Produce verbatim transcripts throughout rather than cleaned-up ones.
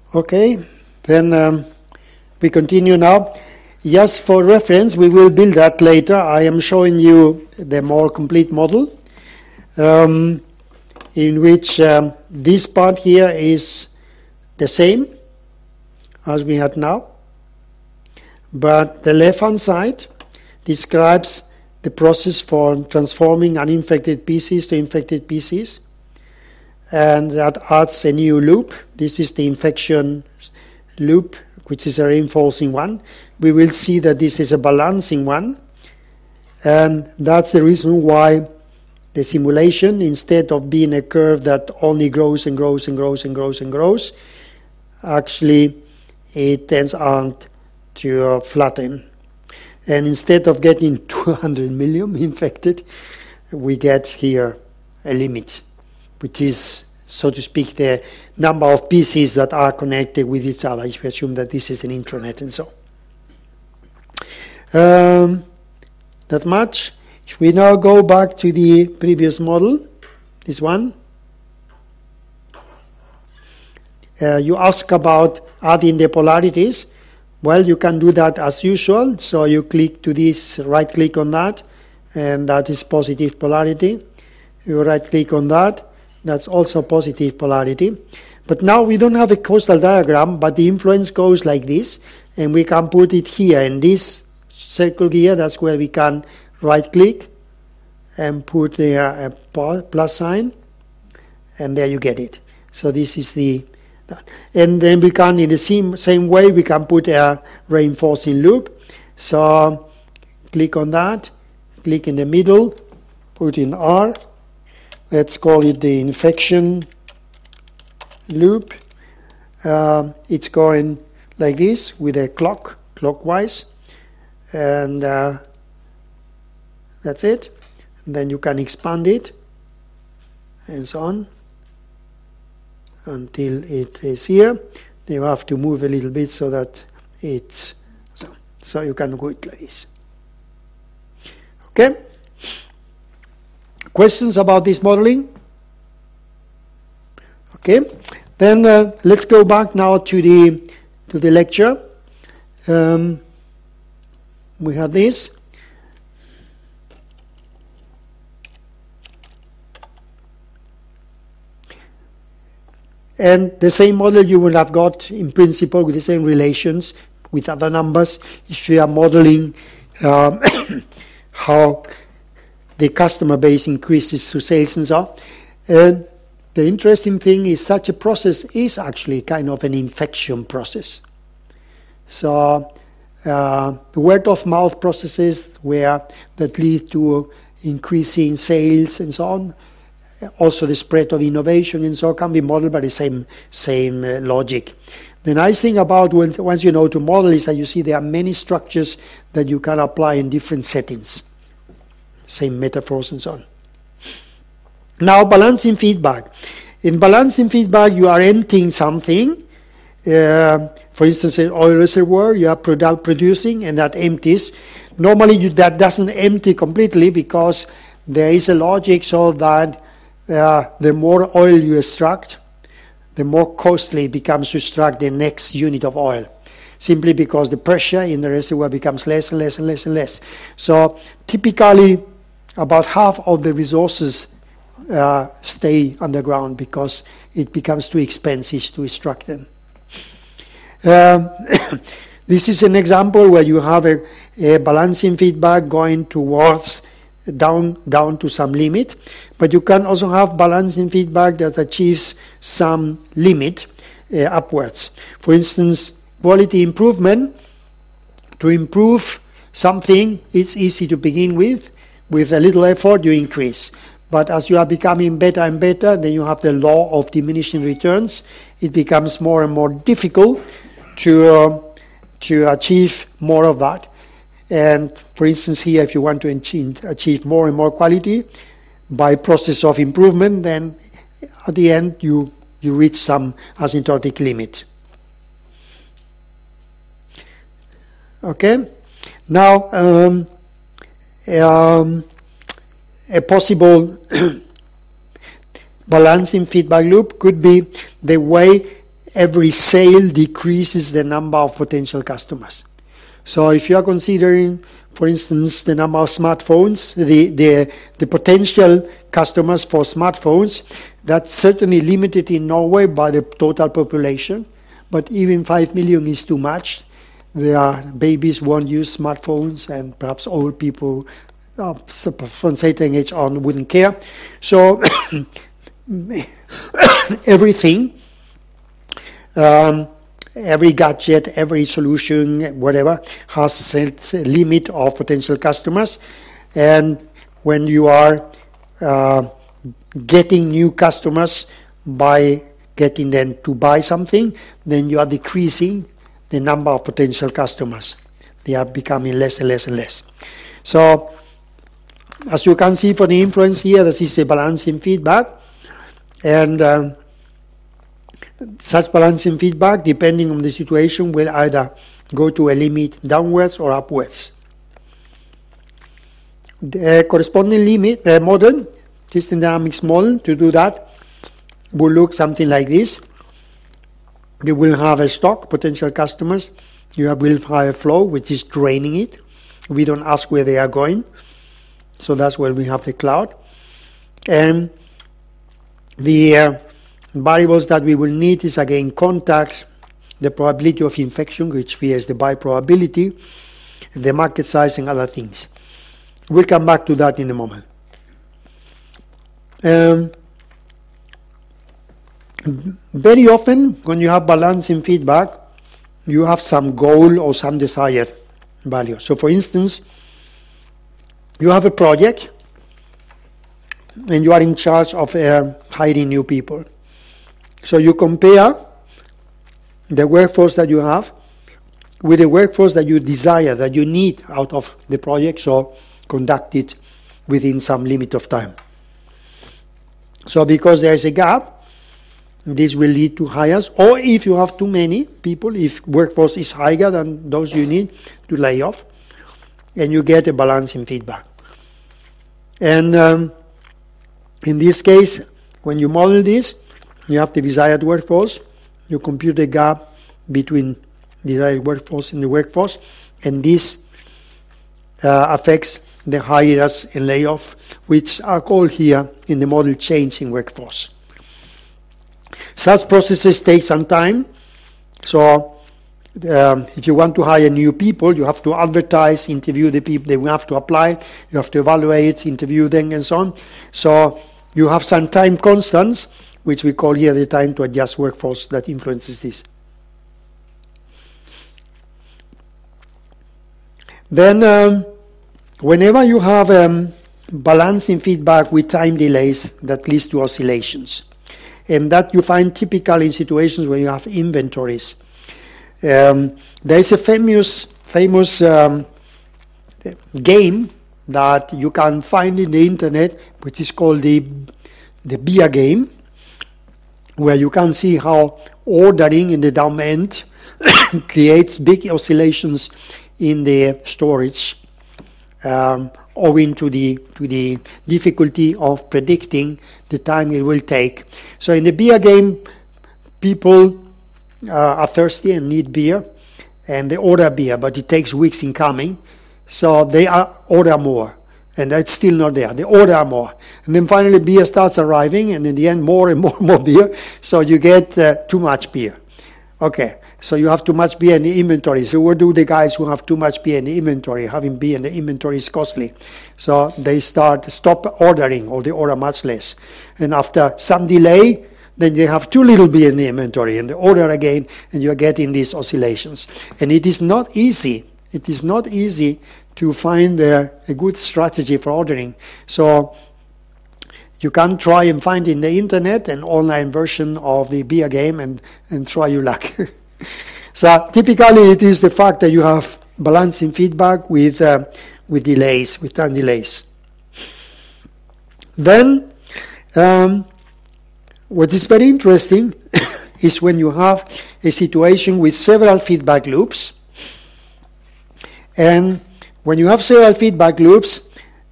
Okay, then um, we continue now. Just for reference, we will build that later. I am showing you the more complete model, um, in which um, this part here is the same as we had now, but the left-hand side describes the process for transforming uninfected species to infected species, and that adds a new loop. This is the infection loop, which is a reinforcing one. We will see that this is a balancing one, and that's the reason why the simulation, instead of being a curve that only grows and grows and grows and grows and grows, actually it tends out to uh, flatten. And instead of getting two hundred million infected, we get here a limit, which is, so to speak, the number of pieces that are connected with each other, if we assume that this is an intranet and so. Um, that much. If we now go back to the previous model, this one, uh, you ask about adding the polarities. Well, you can do that as usual. So you click to this, right click on that, and that is positive polarity. You right click on that, that's also positive polarity. But now we don't have a causal diagram, but the influence goes like this, and we can put it here in this circle here. That's where we can right click and put there a plus sign, and there you get it. So this is the, and then we can, in the same, same way, we can put a reinforcing loop. So click on that, click in the middle, put in R. Let's call it the infection loop. Uh, it's going like this with a clock, clockwise, and uh, that's it. And then you can expand it, and so on, until it is here. Then you have to move a little bit so that it's so. So you can go it like this. Okay. Questions about this modeling? Okay. Then uh, let's go back now to the to the lecture. Um, we have this. And the same model you will have got in principle with the same relations with other numbers if you are modeling um, how the customer base increases through sales and so on. And the interesting thing is such a process is actually kind of an infection process. So uh, the word of mouth processes where that lead to increasing sales and so on. Also the spread of innovation and so on can be modeled by the same same uh, logic. The nice thing about when, once you know to model is that you see there are many structures that you can apply in different settings. Same metaphors and so on. Now balancing feedback. In balancing feedback you are emptying something. Uh, for instance, an oil reservoir you are produ- producing and that empties. Normally you, that doesn't empty completely because there is a logic so that Uh, the more oil you extract, the more costly it becomes to extract the next unit of oil, simply because the pressure in the reservoir becomes less and less and less and less. So typically about half of the resources uh, stay underground because it becomes too expensive to extract them. Um, this is an example where you have a, a balancing feedback going towards down down to some limit, but you can also have balancing feedback that achieves some limit uh, upwards. For instance, quality improvement. To improve something, it's easy to begin with. With a little effort, you increase. But as you are becoming better and better, then you have the law of diminishing returns. It becomes more and more difficult to uh, to achieve more of that. And for instance here, if you want to achieve more and more quality by process of improvement, then at the end you, you reach some asymptotic limit. Okay? Now, um, um, a possible balancing feedback loop could be the way every sale decreases the number of potential customers. So if you are considering, for instance, the number of smartphones, the, the, the potential customers for smartphones, that's certainly limited in Norway by the total population, but even five million is too much. There are babies won't use smartphones, and perhaps old people uh, from certain age on wouldn't care. So everything, um, every gadget, every solution, whatever, has a limit of potential customers. And when you are uh, getting new customers by getting them to buy something, then you are decreasing the number of potential customers. They are becoming less and less and less. So, as you can see for the influence here, this is a balancing feedback. And um, such balancing feedback, depending on the situation, will either go to a limit downwards or upwards. The corresponding limit uh, model, system dynamics model, to do that, will look something like this. You will have a stock, potential customers. You will have a flow, which is draining it. We don't ask where they are going. So that's where we have the cloud. And the uh, variables that we will need is, again, contacts, the probability of infection, which here is the buy probability, the market size, and other things. We'll come back to that in a moment. Um, very often, when you have balancing feedback, you have some goal or some desired value. So, for instance, you have a project, and you are in charge of uh, hiring new people. So you compare the workforce that you have with the workforce that you desire, that you need out of the project, so conduct it within some limit of time. So because there is a gap, this will lead to hires, or if you have too many people, if workforce is higher than those you need, to lay off, and you get a balancing feedback. And um, in this case, when you model this, you have the desired workforce, you compute the gap between desired workforce and the workforce, and this uh, affects the hires and layoff, which are called here in the model change in workforce. Such processes take some time. So um, if you want to hire new people, you have to advertise, interview the people, they will have to apply, you have to evaluate, interview them, and so on. So you have some time constants, which we call here the time to adjust workforce, that influences this. Then um, whenever you have um, balancing feedback with time delays, that leads to oscillations. And that you find typical in situations where you have inventories. Um, there is a famous, famous um, game that you can find in the internet, which is called the, the beer game, where you can see how ordering in the dumb end creates big oscillations in the storage, um, owing to the to the difficulty of predicting the time it will take. So in the beer game, people uh, are thirsty and need beer, and they order beer, but it takes weeks in coming, so they are, order more, and it's still not there. They order more, and then finally beer starts arriving, and in the end more and more and more beer, so you get uh, too much beer. Okay. So you have too much beer in the inventory. So what do the guys who have too much beer in the inventory? Having beer in the inventory is costly. So they start, stop ordering, or they order much less. And after some delay, then they have too little beer in the inventory, and they order again, and you're getting these oscillations. And it is not easy. It is not easy to find a, a good strategy for ordering. So you can try and find in the internet an online version of the beer game and, and try your luck. So typically it is the fact that you have balancing feedback with uh, with delays, with time delays. Then um, what is very interesting is when you have a situation with several feedback loops, and when you have several feedback loops,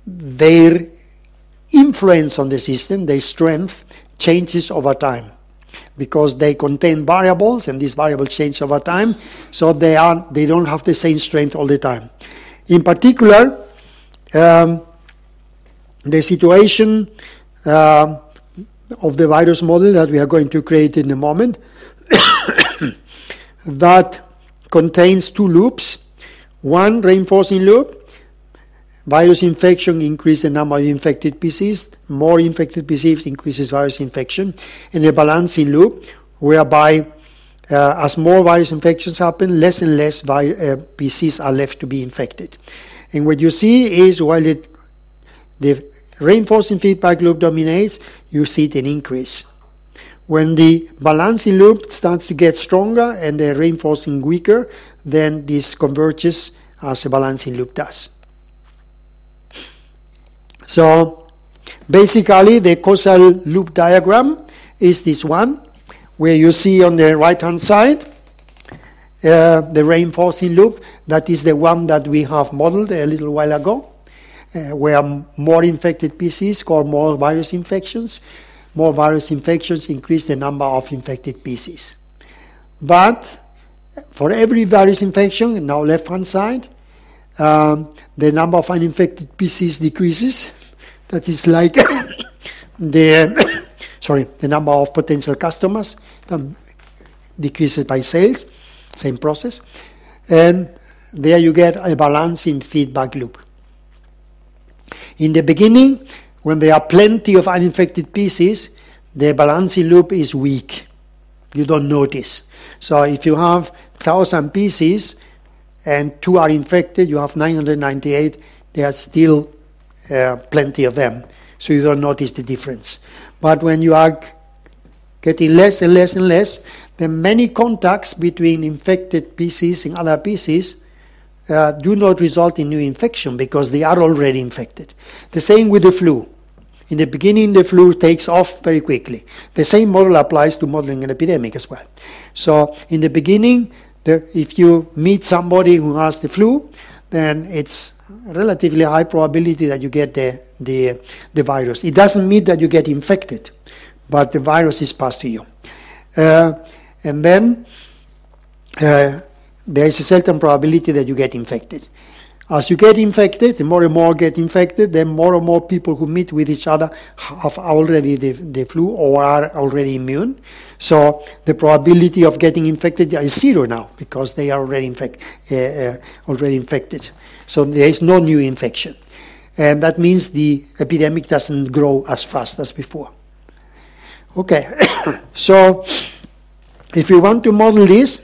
their influence on the system, their strength, changes over time. because they contain variables, and these variables change over time, so they are they don't have the same strength all the time. In particular, um, the situation uh, of the virus model that we are going to create in a moment that contains two loops. One reinforcing loop, virus infection increases the number of infected P Cs, more infected P Cs increases virus infection, and a balancing loop whereby uh, as more virus infections happen, less and less vi uh, P Cs are left to be infected. And what you see is while it, the reinforcing feedback loop dominates, you see it an increase. When the balancing loop starts to get stronger and the reinforcing weaker, then this converges as a balancing loop does. So basically the causal loop diagram is this one, where you see on the right hand side uh, the reinforcing loop. That is the one that we have modeled a little while ago, uh, where more infected P Cs cause more virus infections. More virus infections increase the number of infected P Cs. But for every virus infection, now left hand side, um, the number of uninfected P Cs decreases. That is like the sorry, the number of potential customers um, decreases by sales, same process, and there you get a balancing feedback loop. In the beginning, when there are plenty of uninfected P Cs, the balancing loop is weak. You don't notice. So if you have one thousand P Cs and two are infected, you have nine hundred ninety-eight, there are still uh, plenty of them. So you don't notice the difference. But when you are getting less and less and less, then many contacts between infected P Cs and other P Cs uh, do not result in new infection because they are already infected. The same with the flu. In the beginning, the flu takes off very quickly. The same model applies to modeling an epidemic as well. So in the beginning, the, if you meet somebody who has the flu, then it's relatively high probability that you get the, the, the virus. It doesn't mean that you get infected, but the virus is passed to you. Uh, and then uh, there is a certain probability that you get infected. As you get infected, the more and more get infected, then more and more people who meet with each other have already the, the flu or are already immune. So the probability of getting infected is zero now because they are already, infect, uh, uh, already infected. So there is no new infection. And that means the epidemic doesn't grow as fast as before. Okay, so if you want to model this,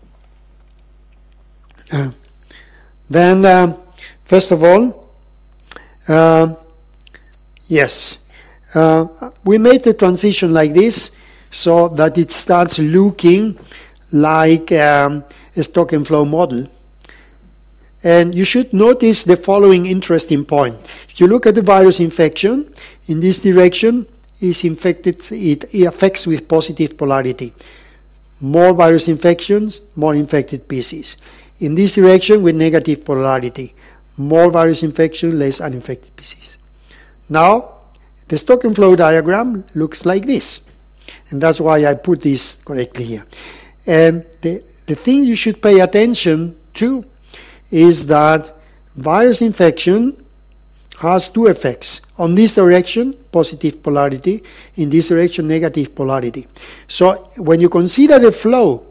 uh, then, uh, first of all, uh, yes, uh, we made the transition like this so that it starts looking like um, a stock and flow model. And you should notice the following interesting point. If you look at the virus infection, in this direction is infected, it, it affects with positive polarity. More virus infections, more infected P Cs. In this direction with negative polarity. More virus infection, less uninfected P Cs. Now, the stock and flow diagram looks like this. And that's why I put this correctly here. And the, the thing you should pay attention to is that virus infection has two effects. On this direction, positive polarity. In this direction, negative polarity. So when you consider the flow,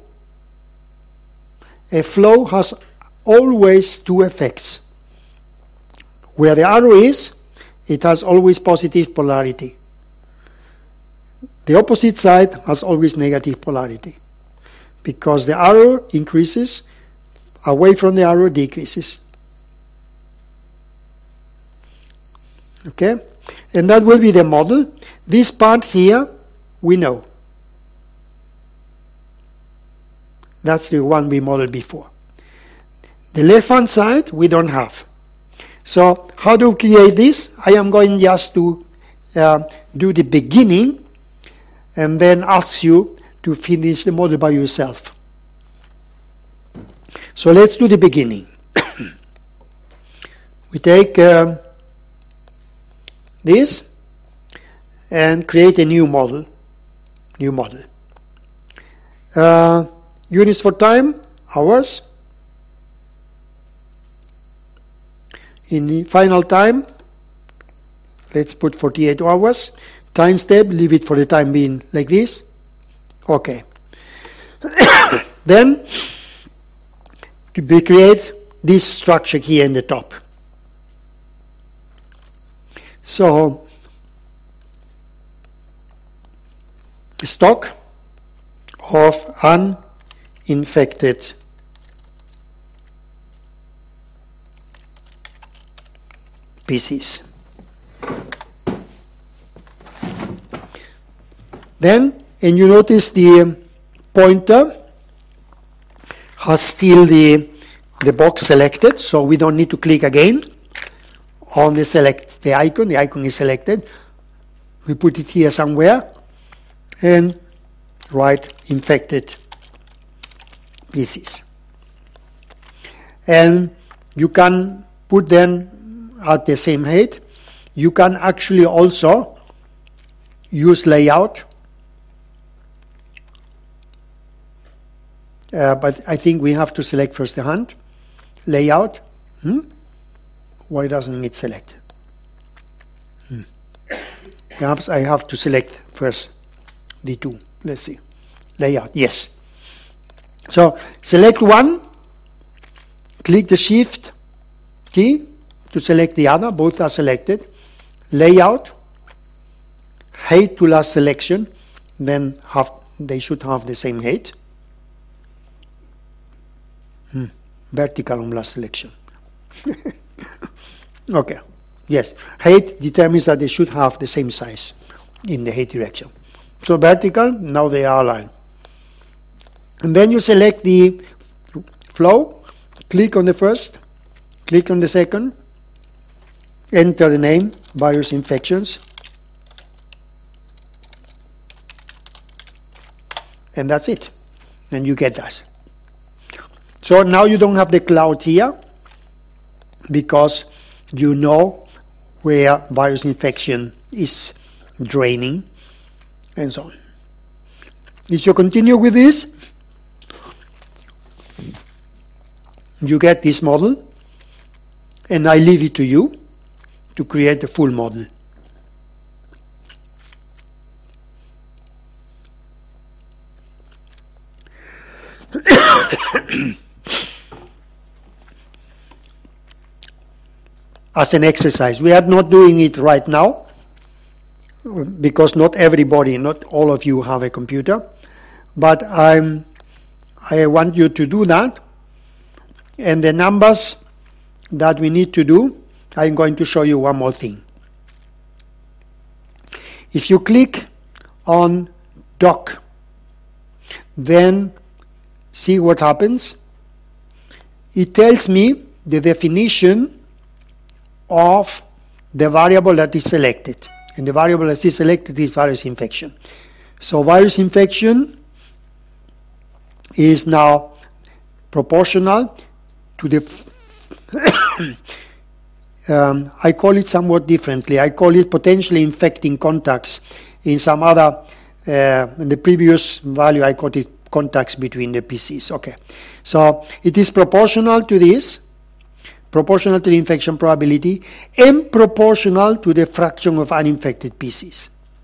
a flow has always two effects. Where the arrow is, it has always positive polarity. The opposite side has always negative polarity. Because the arrow increases, away from the arrow decreases. Okay? And that will be the model. This part here, we know. That's the one we modeled before. The left-hand side, we don't have. So, how to create this? I am going just to uh, do the beginning and then ask you to finish the model by yourself. So, let's do the beginning. We take um, this and create a new model. New model. Uh, units for time, hours. In the final time, let's put forty-eight hours. Time step, leave it for the time being like this. Okay. Then, we create this structure here in the top. So, stock of uninfected pieces. Then, and you notice the pointer has still the, the box selected, so we don't need to click again on the select the icon. The icon is selected. We put it here somewhere and write infected pieces. And you can put them at the same height. You can actually also use layout. Uh, but I think we have to select first the hand. Layout. Hmm? Why doesn't it select? Hmm. Perhaps I have to select first the two. Let's see. Layout. Yes. So select one. Click the Shift key to select the other. Both are selected. Layout. Height to last selection. Then have they should have the same height. Hmm. Vertical on last selection. Okay. Yes. Height determines that they should have the same size in the height direction. So vertical, now they are aligned. And then you select the flow, click on the first, click on the second, enter the name, virus infections, and that's it. And you get that. So now you don't have the cloud here because you know where virus infection is draining and so on. If you continue with this, you get this model, and I leave it to you to create the full model. As an exercise. We are not doing it right now because not everybody, not all of you have a computer, but I'm, I want you to do that, and the numbers that we need to do, I'm going to show you one more thing. If you click on Doc, then see what happens. It tells me the definition of the variable that is selected. And the variable that is selected is virus infection. So virus infection is now proportional to the um, I call it somewhat differently. I call it potentially infecting contacts. In some other, uh, in the previous value I called it contacts between the P Cs. Okay. So it is proportional to this, proportional to the infection probability, and proportional to the fraction of uninfected P Cs.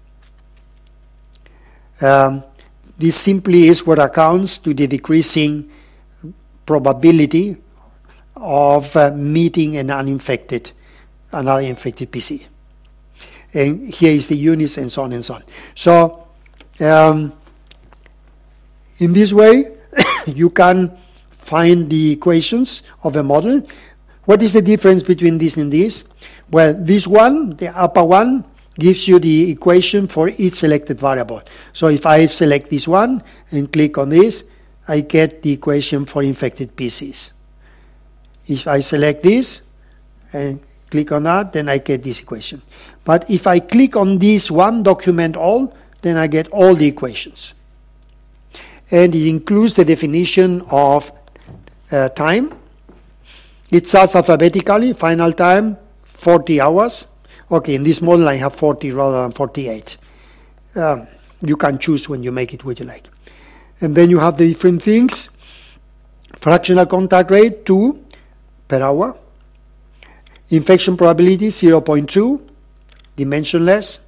Um, this simply is what accounts to the decreasing probability of uh, meeting an uninfected, another infected P C. And here is the units and so on and so on. So, um, in this way, you can find the equations of a model. What is the difference between this and this? Well, this one, the upper one, gives you the equation for each selected variable. So if I select this one and click on this, I get the equation for infected P Cs. If I select this and click on that, then I get this equation. But if I click on this one, document all, then I get all the equations. And it includes the definition of uh, time. It starts alphabetically, final time, forty hours. Okay, in this model I have forty rather than forty-eight. Um, you can choose when you make it what you like. And then you have the different things. Fractional contact rate, two per hour. Infection probability, zero point two, dimensionless.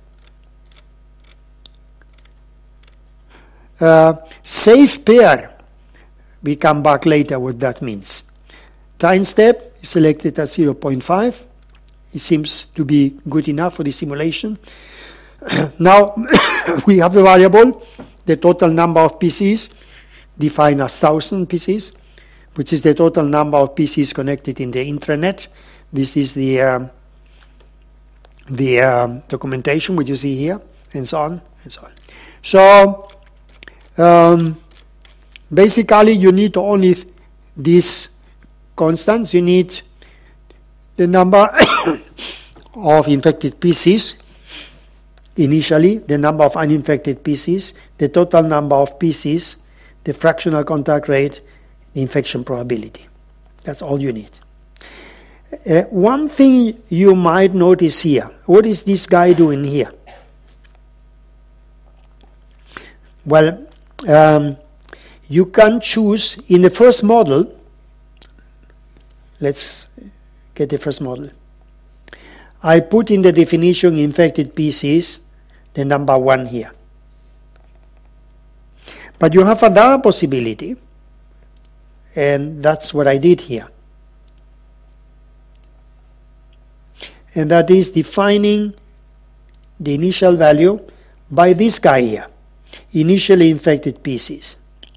Uh, safe pair, we come back later what that means. Time step is selected at zero point five. It seems to be good enough for the simulation. Now we have a variable, the total number of P Cs, defined as one thousand P Cs, which is the total number of P Cs connected in the intranet. This is the um, the um, documentation which you see here, and so on and so on. So um, basically, you need only these constants. You need the number of infected P Cs initially, the number of uninfected P Cs, the total number of P Cs, the fractional contact rate, the infection probability. That's all you need. Uh, one thing you might notice here, what is this guy doing here? Well, um, you can choose in the first model. Let's get the first model. I put in the definition infected P Cs, the number one here. But you have another possibility, and that's what I did here. And that is defining the initial value by this guy here, initially infected P Cs.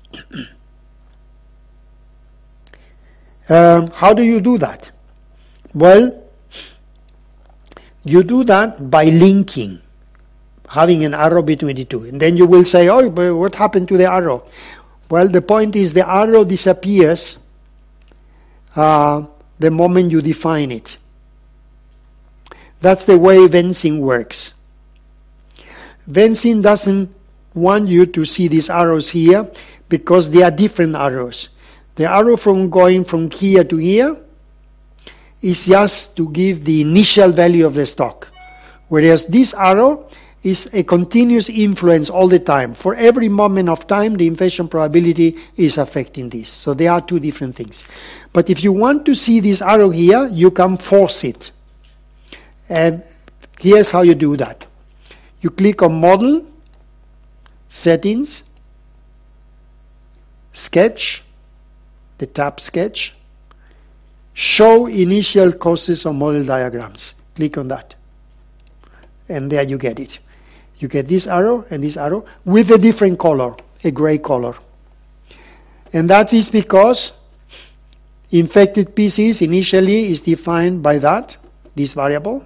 um, how do you do that? Well, you do that by linking, having an arrow between the two. And then you will say, oh, but what happened to the arrow? Well, the point is the arrow disappears uh, the moment you define it. That's the way Vensim works. Vensim doesn't want you to see these arrows here because they are different arrows. The arrow from going from here to here is just to give the initial value of the stock, whereas this arrow is a continuous influence all the time. For every moment of time, the infection probability is affecting this. So they are two different things. But if you want to see this arrow here, you can force it. And here's how you do that. You click on Model, Settings, Sketch, the tab Sketch, Show Initial Causes of Model Diagrams. Click on that. And there you get it. You get this arrow and this arrow with a different color, a gray color. And that is because infected P Cs initially is defined by that, this variable.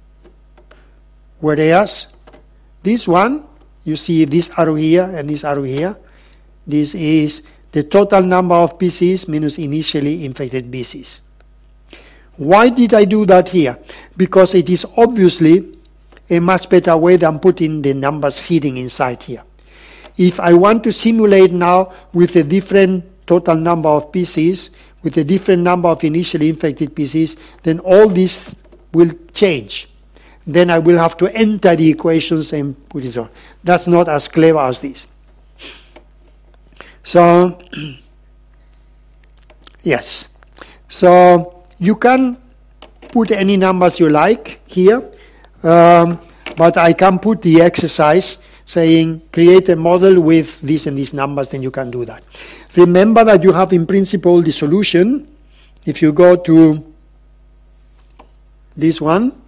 Whereas this one, you see this arrow here and this arrow here, this is the total number of P Cs minus initially infected P Cs. Why did I do that here? Because it is obviously a much better way than putting the numbers hidden inside here. If I want to simulate now with a different total number of P Cs, with a different number of initially infected P Cs, then all this will change. Then I will have to enter the equations and put it on. That's not as clever as this. So, yes. So, you can put any numbers you like here, um, but I can put the exercise saying create a model with this and these numbers, then you can do that. Remember that you have in principle the solution. If you go to this one,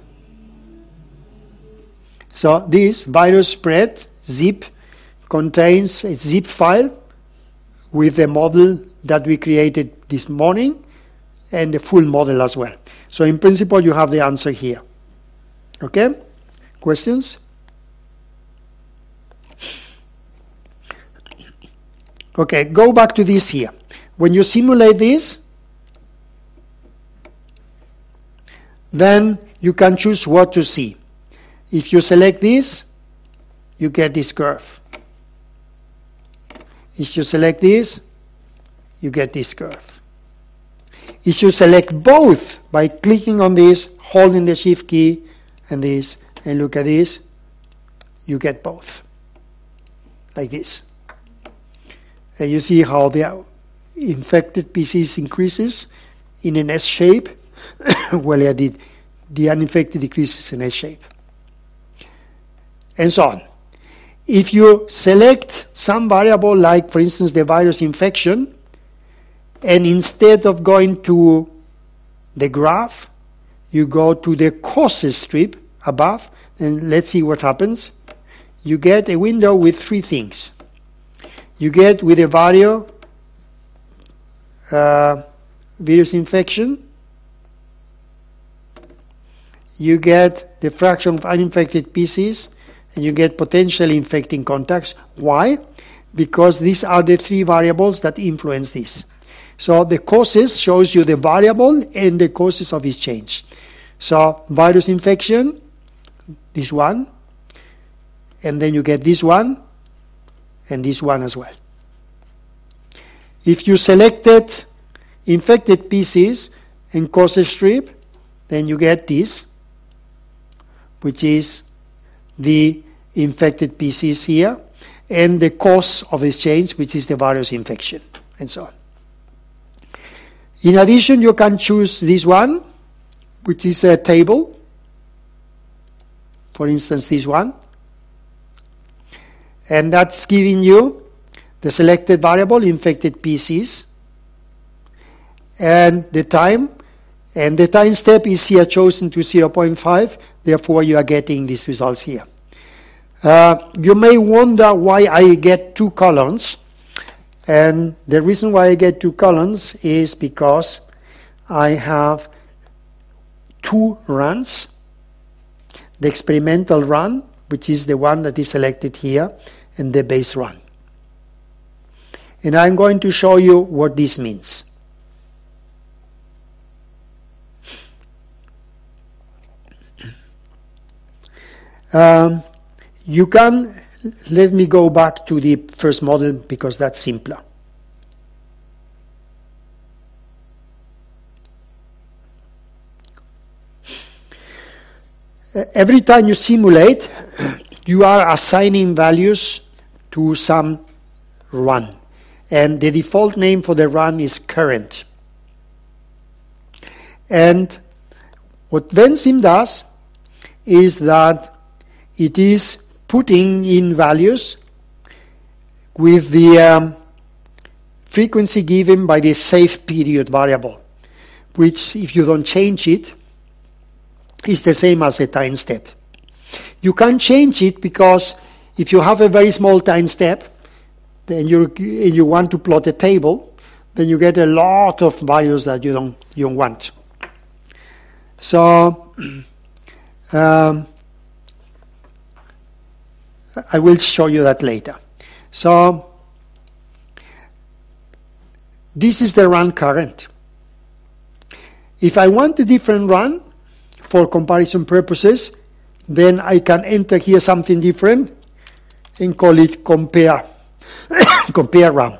so this virus spread zip contains a zip file with the model that we created this morning and the full model as well. So in principle you have the answer here. Okay? Questions? Okay, go back to this here. When you simulate this, then you can choose what to see. If you select this, you get this curve. If you select this, you get this curve. If you select both by clicking on this, holding the shift key and this, and look at this, you get both. Like this. And you see how the infected P Cs increases in an S shape, while the, the uninfected decreases in S shape. And so on. If you select some variable like, for instance, the virus infection, and instead of going to the graph, you go to the causes strip above, and let's see what happens. You get a window with three things. You get with a value uh, virus infection, you get the fraction of uninfected P Cs, and you get potentially infecting contacts. Why? Because these are the three variables that influence this. So the causes shows you the variable and the causes of its change. So virus infection, this one, and then you get this one, and this one as well. If you selected infected P Cs and causes strip, then you get this, which is the infected P Cs here, and the cause of its change, which is the virus infection, and so on. In addition, you can choose this one, which is a table. For instance, this one. And that's giving you the selected variable, infected P Cs, and the time. And the time step is here chosen to zero point five. Therefore, you are getting these results here. Uh, you may wonder why I get two columns. And the reason why I get two columns is because I have two runs. The experimental run, which is the one that is selected here, and the base run. And I'm going to show you what this means. Um, you can, let me go back to the first model because that's simpler. Uh, every time you simulate, you are assigning values to some run. And the default name for the run is current. And what Vensim does is that it is putting in values with the um, frequency given by the safe period variable, which, if you don't change it, is the same as a time step. You can change it because if you have a very small time step, then you you want to plot a table, then you get a lot of values that you don't you don't want. So um, I will show you that later. So this is the run current. If I want a different run for comparison purposes, then I can enter here something different and call it compare compare run.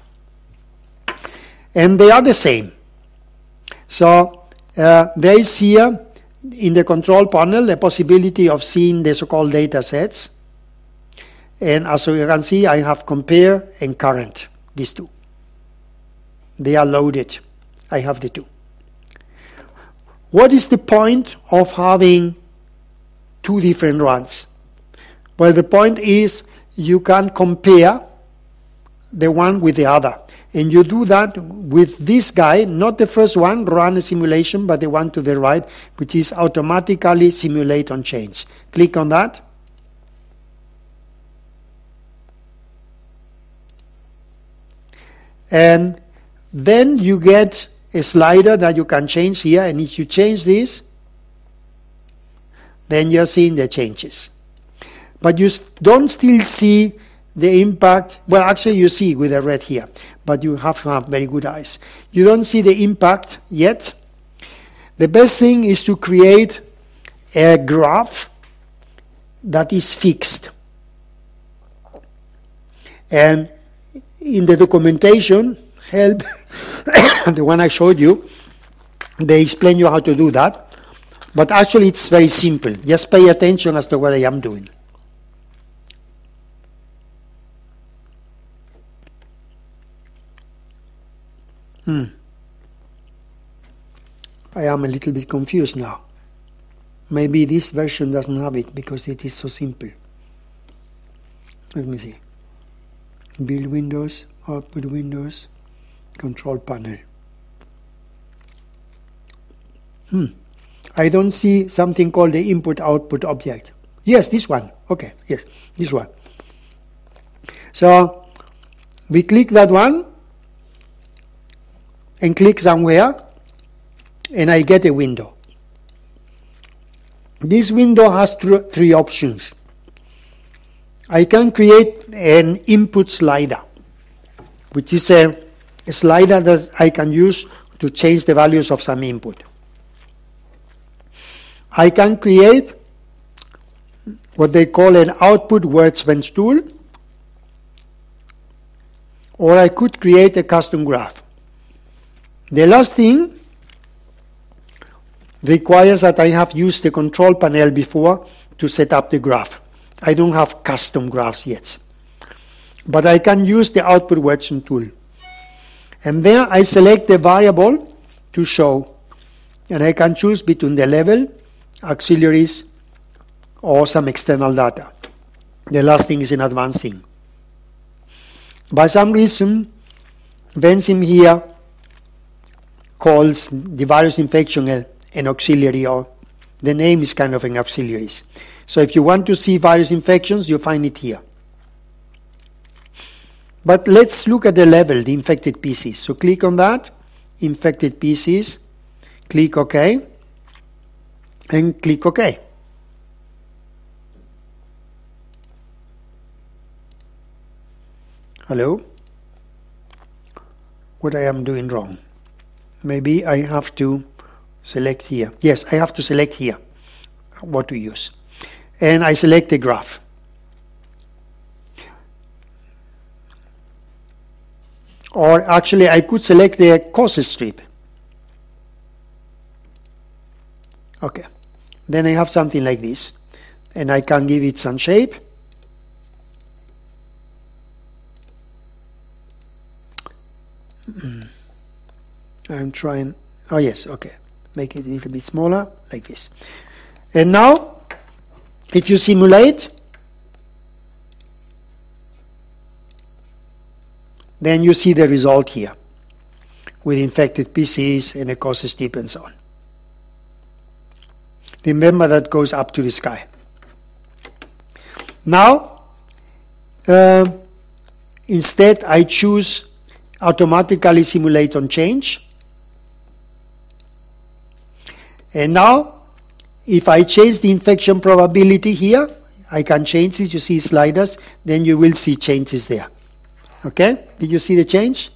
And they are the same. So uh, there is here in the control panel the possibility of seeing the so-called data sets. And as you can see, I have compare and current, these two. They are loaded. I have the two. What is the point of having two different runs? Well, the point is you can compare the one with the other. And you do that with this guy, not the first one, run a simulation, but the one to the right, which is automatically simulate on change. Click on that. And then you get a slider that you can change here, and if you change this, then you're seeing the changes. But you don't still see the impact. Well, actually you see with the red here, but you have to have very good eyes. You don't see the impact yet. The best thing is to create a graph that is fixed. And in the documentation, help, the one I showed you, they explain you how to do that. But actually it's very simple. Just pay attention as to what I am doing. Hmm. I am a little bit confused now. Maybe this version doesn't have it because it is so simple. Let me see. Build windows, output windows, control panel. Hmm. I don't see something called the input-output object. Yes, this one. Okay, yes, this one. So, we click that one and click somewhere and I get a window. This window has th three options. I can create an input slider, which is a, a slider that I can use to change the values of some input. I can create what they call an output workbench tool, or I could create a custom graph. The last thing requires that I have used the control panel before to set up the graph. I don't have custom graphs yet, but I can use the output workbench tool. And there I select the variable to show, and I can choose between the level, auxiliaries, or some external data. The last thing is an advanced thing. By some reason, Vensim here calls the virus infection a, an auxiliary, or the name is kind of an auxiliaries. So if you want to see virus infections, you find it here. But let's look at the level, the infected P Cs. So click on that, infected P Cs, click OK, and click OK. Hello? What I am doing wrong? Maybe I have to select here. Yes, I have to select here what to use. And I select the graph. Or actually I could select the causes strip. Okay. Then I have something like this. And I can give it some shape. I'm trying, oh yes, okay. Make it a little bit smaller, like this. And now, if you simulate, then you see the result here, with infected P Cs and a causes strip and so on. Remember that goes up to the sky. Now, uh, instead I choose automatically simulate on change. And now, if I change the infection probability here, I can change it. You see sliders, then you will see changes there. Okay? Did you see the change?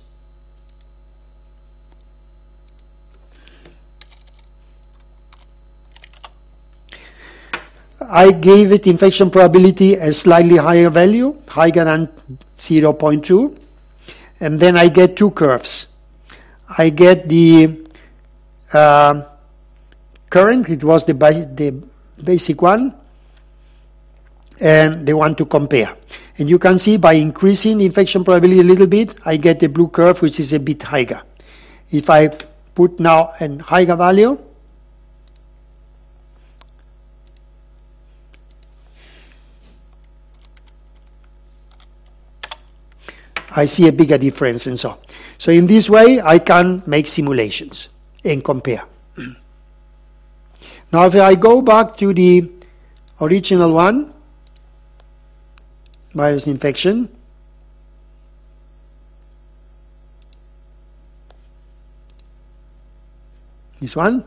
I gave it infection probability a slightly higher value, higher than zero point two. And then I get two curves. I get the uh, current, it was the, the basic one, and the one to compare. And you can see by increasing the infection probability a little bit, I get the blue curve, which is a bit higher. If I put now a higher value, I see a bigger difference and so on. So in this way, I can make simulations and compare. Now if I go back to the original one, virus infection, this one,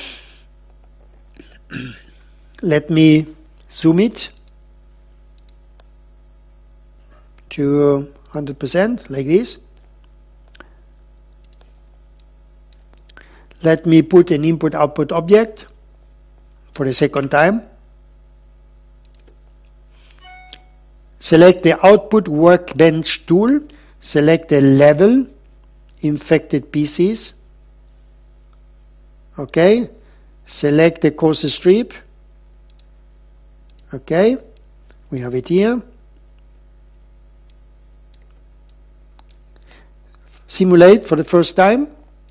let me zoom it to one hundred percent like this. Let me put an input-output object for the second time. Select the output workbench tool. Select the level, infected P Cs. Okay. Select the causes strip. Okay. We have it here. simulate for the first time.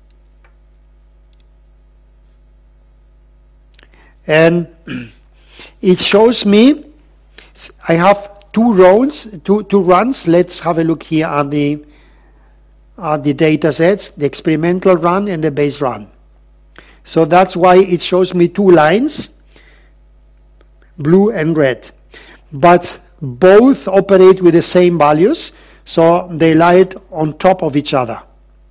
And it shows me, I have two rows, two, two runs. Let's have a look here at the, at the data sets, the experimental run and the base run. So that's why it shows me two lines, blue and red. But both operate with the same values, so they lie on top of each other.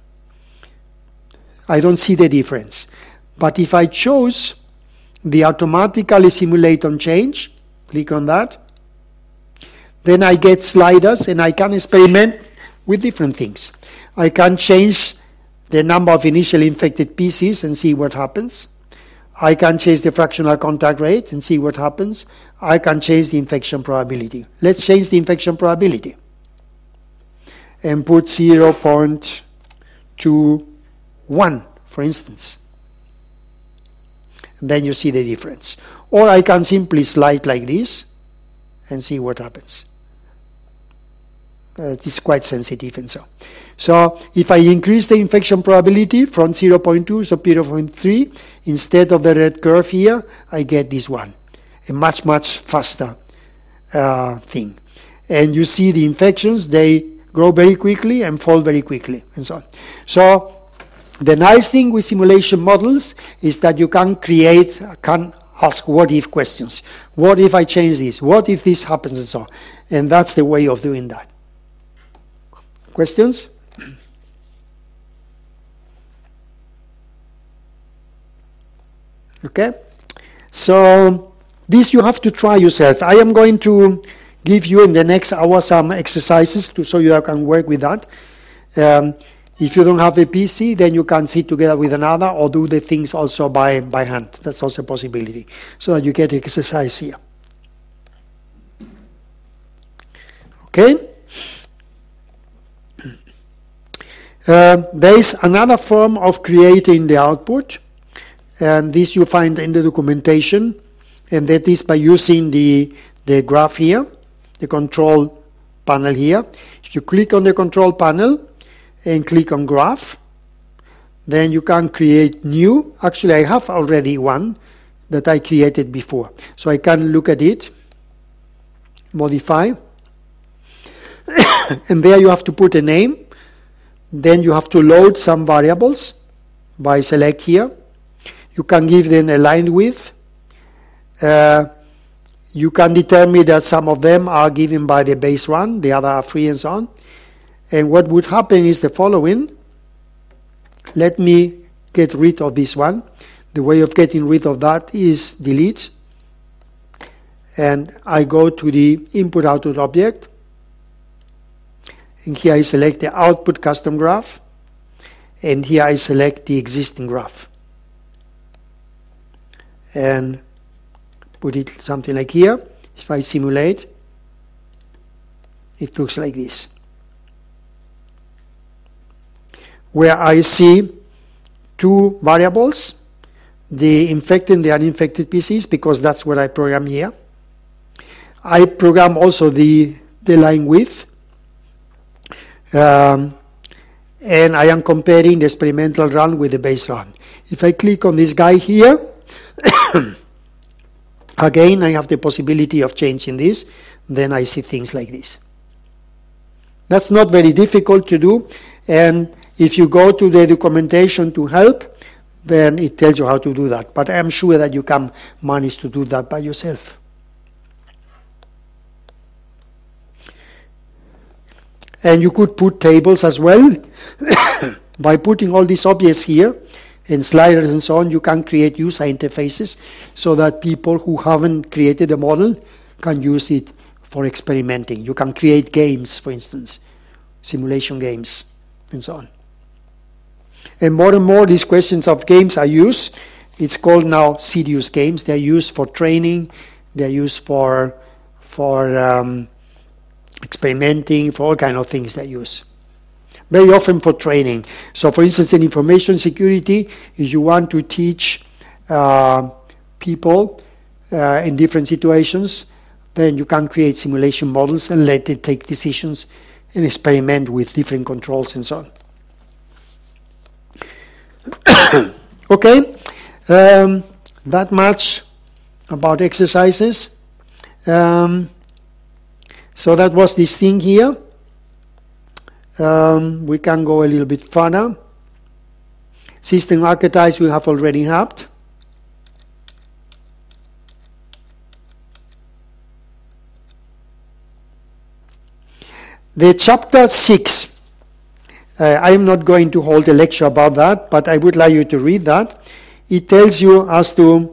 I don't see the difference. But if I choose the automatically simulate on change, click on that, then I get sliders and I can experiment with different things. I can change the number of initially infected P Cs and see what happens. I can change the fractional contact rate and see what happens. I can change the infection probability. Let's change the infection probability and put zero point two one, for instance. And then you see the difference. Or I can simply slide like this and see what happens. Uh, it's quite sensitive and so. So if I increase the infection probability from zero point two, so zero point three, instead of the red curve here, I get this one. A much, much faster uh, thing. And you see the infections, they grow very quickly and fall very quickly and so on. So the nice thing with simulation models is that you can create, can ask what if questions. What if I change this? What if this happens and so on? And that's the way of doing that. Questions? Okay? So this you have to try yourself. I am going to give you in the next hour some exercises to, so you can work with that. Um, if you don't have a P C, then you can sit together with another or do the things also by, by hand. That's also a possibility. So that you get exercise here. Okay? Uh, there is another form of creating the output, and this you find in the documentation, and that is by using the, the graph here, the control panel here. If you click on the control panel and click on graph, then you can create new. Actually, I have already one that I created before. So I can look at it, modify, and there you have to put a name. Then you have to load some variables by select here. You can give them a line width. Uh, you can determine that some of them are given by the base run, the other are free and so on. And what would happen is the following. Let me get rid of this one. The way of getting rid of that is delete. And I go to the input output object. And here I select the output custom graph. And here I select the existing graph. And put it something like here. If I simulate, it looks like this. Where I see two variables, the infected and the uninfected P Cs, because that's what I program here. I program also the, the line width. Um, and I am comparing the experimental run with the base run. If I click on this guy here, again I have the possibility of changing this, then I see things like this. That's not very difficult to do, and if you go to the documentation to help, then it tells you how to do that. But I am sure that you can manage to do that by yourself. And you could put tables as well. By putting all these objects here, and sliders and so on, you can create user interfaces so that people who haven't created a model can use it for experimenting. You can create games, for instance, simulation games, and so on. And more and more these questions of games are used. It's called now serious games. They're used for training. They're used for, for um, experimenting, for all kind of things they use. Very often for training. So for instance, in information security, if you want to teach uh, people uh, in different situations, then you can create simulation models and let it take decisions and experiment with different controls and so on. Okay, um, that much about exercises. Um, so that was this thing here. Um, we can go a little bit further. System archetypes we have already had. The chapter six, uh, I am not going to hold a lecture about that, but I would like you to read that. It tells you as to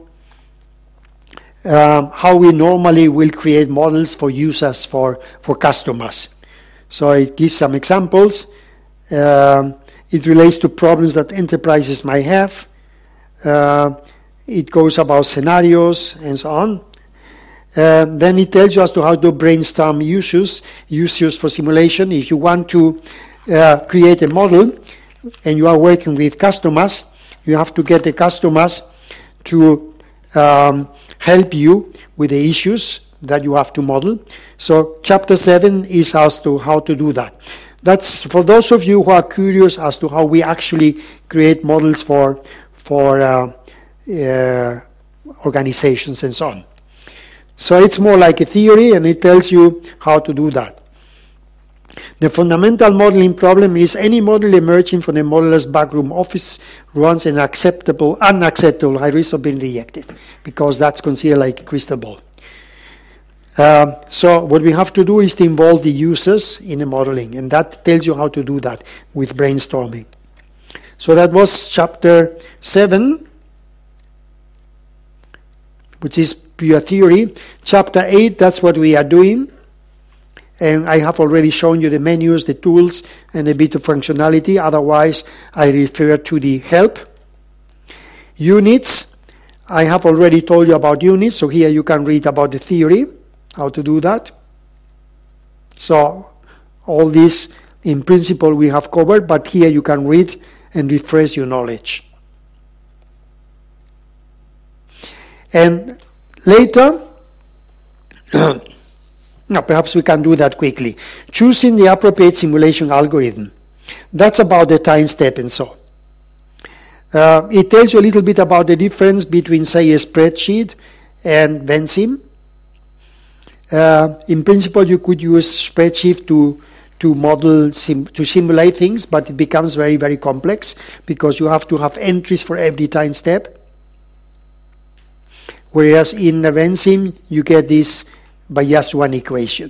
um, how we normally will create models for users, for, for customers. So it gives some examples. Um, it relates to problems that enterprises might have. Uh, it goes about scenarios and so on. Uh, then it tells you as to how to brainstorm uses, uses for simulation. If you want to uh, create a model and you are working with customers, you have to get the customers to um, help you with the issues that you have to model. So chapter seven is as to how to do that. That's for those of you who are curious as to how we actually create models for, for uh, uh, organizations and so on. So it's more like a theory, and it tells you how to do that. The fundamental modeling problem is any model emerging from the modeler's backroom office runs an acceptable, unacceptable high risk of being rejected, because that's considered like a crystal ball. Uh, so what we have to do is to involve the users in the modeling, and that tells you how to do that with brainstorming. So that was chapter seven, which is pure theory. Chapter eight, that's what we are doing. And I have already shown you the menus, the tools, and a bit of functionality. Otherwise, I refer to the help. Units, I have already told you about units, so here you can read about the theory, how to do that. So all this, in principle, we have covered, but here you can read and refresh your knowledge. And later, now perhaps we can do that quickly. Choosing the appropriate simulation algorithm. That's about the time step and so. Uh, it tells you a little bit about the difference between, say, a spreadsheet and Vensim. Uh, in principle, you could use spreadsheet to to model, sim to simulate things, but it becomes very, very complex because you have to have entries for every time step. Whereas in Vensim, you get this by just one equation.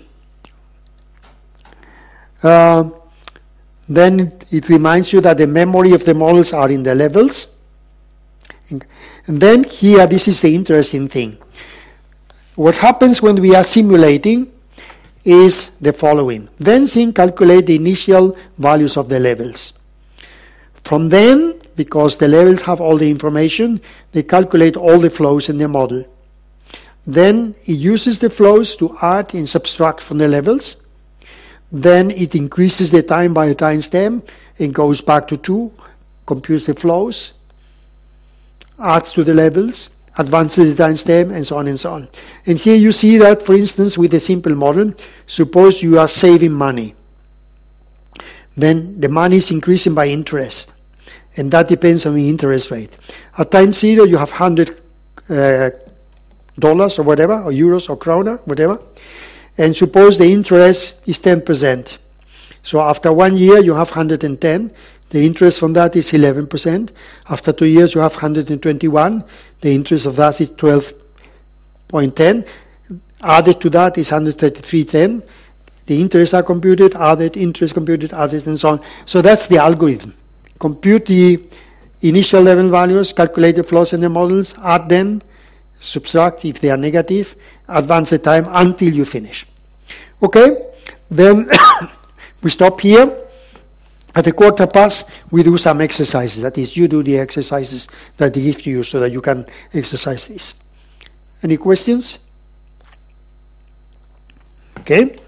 Uh, then it reminds you that the memory of the models are in the levels. And then here, this is the interesting thing. What happens when we are simulating is the following. Vensim calculates the initial values of the levels. From then, because the levels have all the information, they calculate all the flows in the model. Then it uses the flows to add and subtract from the levels. Then it increases the time by a time step and goes back to two, computes the flows, adds to the levels, advances the time step, and so on and so on. And here you see that, for instance, with a simple model, suppose you are saving money. Then the money is increasing by interest, and that depends on the interest rate. At time zero, you have one hundred uh, dollars or whatever, or euros or krona, whatever. And suppose the interest is ten percent. So after one year, you have one hundred ten. The interest from that is eleven percent. After two years, you have one hundred twenty-one. The interest of that is twelve point one zero. Added to that is one hundred thirty-three point one zero. The interests are computed, added, interest computed, added, and so on. So that's the algorithm. Compute the initial level values, calculate the flows in the models, add them, subtract if they are negative, advance the time until you finish. Okay, then we stop here. At the quarter past, we do some exercises. That is, you do the exercises that they give to you so that you can exercise this. Any questions? Okay.